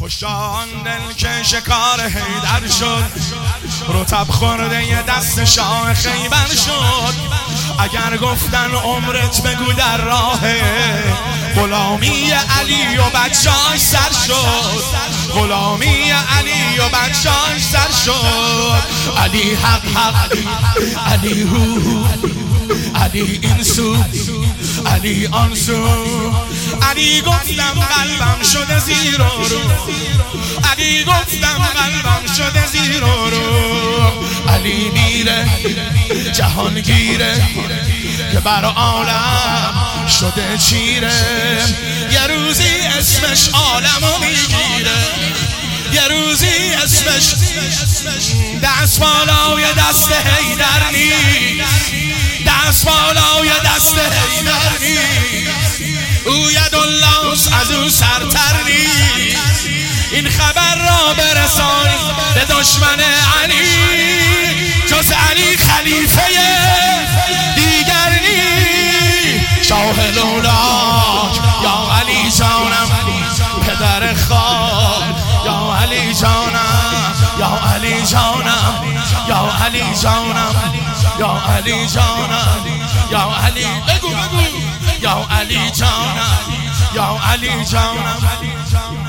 خوشان دل که شکار حیدر شد، رطب خورده ی دست شاه خیبر شد. اگر گفتن عمرت بگو در راه غلامی علی و بچه‌اش سر شد، غلامی علی و بچه‌اش سر شد. علی حق حق، علی هو، علی این سو، علی آن سو. علی گفتم قلبم شده زیر و رو، علی گفتم قلبم شده زیر و رو. علی میره جهانگیره که بر عالم شده چیره. یه روزی اسمش عالمو میگیره، یه روزی اسمش دست بالای دست حیدر نیست، دست بالای دست حیدر نیست. او یدالله از او سرتر نیست. این خبر را برسان به دشمن علی، جز علی خلیفه دیگر نیست. شاه لولاک یا علی جانم، پدر خاک یا علی جانم، یا علی جانم، یا علی جانم، یا علی جانم، یا علی بگو بگو، یا علی جانم، یا علی جانم.